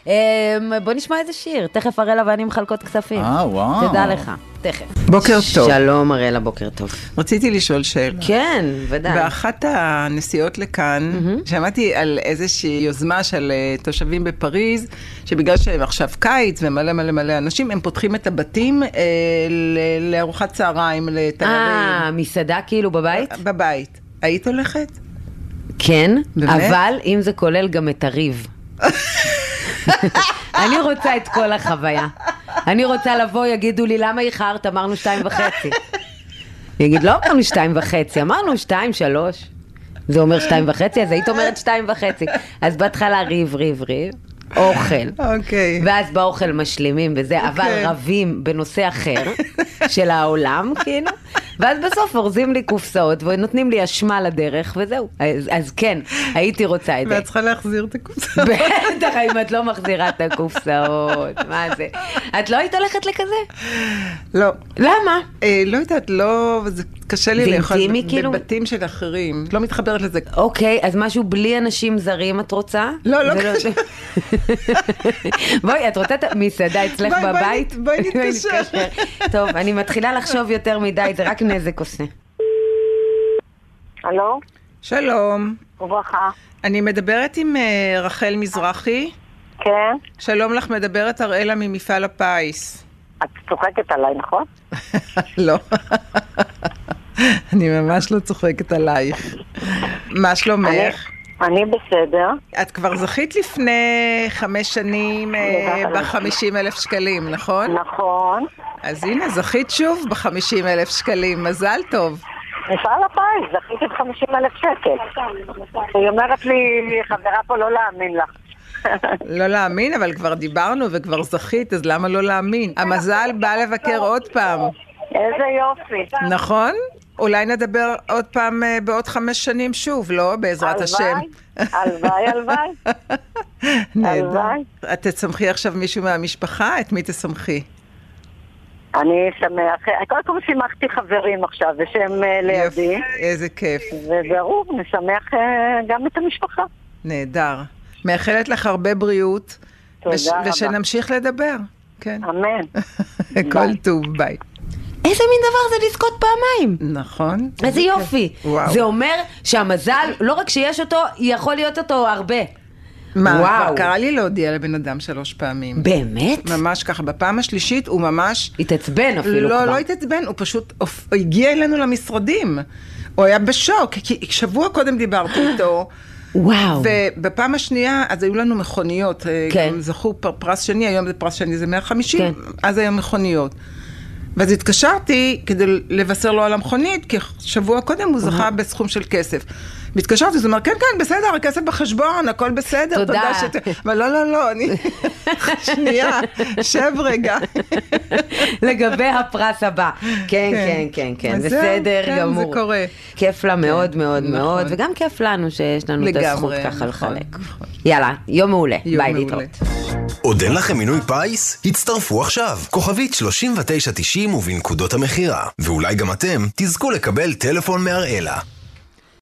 בוא נשמע איזה שיר. תכף אראלה ואני מחלקות כספים. וואו. תדע לך. תכף. בוקר טוב. שלום אראלה, בוקר טוב. רציתי לשאול שאלה. כן, ודאי. באחת הנסיעות לכאן, שמעתי על איזושהי יוזמה של תושבים בפריז, שבגלל שהם עכשיו קיץ ומלא מלא מלא אנשים, הם פותחים את הבתים לארוחת צהריים, לתיירים. מסעדה כאילו בבית? בבית. היית הולכת? כן, באמת? אבל אם זה כולל גם את הריב. אני רוצה את כל החוויה. אני רוצה לבוא, יגידו לי, למה איחרת? אמרנו 2.5. יגיד, לא אמרנו 2.5, אמרנו 2, 3. זה אומר 2.5, אז היית אומרת 2.5. אז בהתחלה ריב, אוכל. אוקיי. ואז באוכל משלימים וזה, אבל רבים בנושא אחר של העולם, כאילו. ואז בסוף אורזים לי קופסאות ונותנים לי אשמה לדרך וזהו. אז כן, הייתי רוצה את זה. ואת צריכה להחזיר את הקופסאות. בטח, אם את לא מחזירה את הקופסאות. מה זה? את לא היית הולכת לכזה? לא. למה? לא יודעת, לא, זה קשה לי זה לאכול אינטימי, כאילו? בבתים של אחרים. לא מתחברת לזה. אוקיי, אז משהו בלי אנשים זרים את רוצה? לא קשה. בואי, את רוצה את המסעדה אצלך בבית? בואי נתקשר. טוב, אני מתחילה לחשוב יותר מדי, זה רק נזק עושה. הלו? שלום. וברכה. אני מדברת עם רחל מזרחי. כן? שלום לך, מדברת אראלה ממפעל הפיס. את צוחקת עליי, נכון? לא. אני ממש לא צוחקת עלייך. מה שלומך? אני בסדר. את כבר זכית לפני 5 שנים ב-50,000 שקלים, נכון? נכון. אז הנה, זכית שוב ב-50,000 שקלים, מזל טוב. מפעל הפיס, זכיתי ב50,000 שקל. היא אומרת לי, חברה פה, לא להאמין לך. לא להאמין, אבל כבר דיברנו וכבר זכית, אז למה לא להאמין? המזל בא לבקר עוד פעם. איזה יופי. נכון? אולי נדבר עוד פעם בעוד 5 שנים שוב, לא? בעזרת השם. הלוואי. נהדר. את תצמחי עכשיו מישהו מהמשפחה? את מי תשמחי? אני שמח. קודם כל שימחתי חברים עכשיו, ושהם לידי. איזה כיף. וברור, נשמח גם את המשפחה. נהדר. מאחלת לך הרבה בריאות. תודה רבה. ושנמשיך לדבר. כן. אמן. כל טוב, ביי. איזה מין דבר זה לזכות פעמיים? נכון. איזה יופי. וואו. זה אומר שהמזל, לא רק שיש אותו, יכול להיות אותו הרבה. מה? וואו. כבר קרה לי להודיע לבן אדם 3 פעמים. באמת? ממש ככה. בפעם השלישית הוא ממש... התעצבן אפילו כבר. לא התעצבן, הוא פשוט הגיע אלינו למשרדים. הוא היה בשוק, כי שבוע קודם דיברתי איתו. וואו. ובפעם השנייה, אז היו לנו מכוניות. כן. גם זכו פרס שני, היום זה פרס שני, זה 150, כן. אז היו מכוניות. ואז התקשרתי כדי לבשר לו על המכונית, כי שבוע קודם הוא זכה בסכום של כסף. מתקשרתי, זאת אומרת, כן, בסדר, הכסף בחשבון, הכל בסדר. תודה. אבל לא, אני... שנייה, שב רגע. לגבי הפרס הבא. כן. בסדר גמור. זה קורה. כיף לה מאוד מאוד נכון. מאוד, וגם כיף לנו שיש לנו את הזכות לגמרי, ככה נכון, לחלק. נכון. יאללה, יום מעולה. יום ביי, מעולה. להתראות. עוד אין לכם מינוי פיס? הצטרפו עכשיו. כוכבית 3990 ובנקודות המחירה. ואולי גם אתם תזכו לקבל טלפון מאראלה.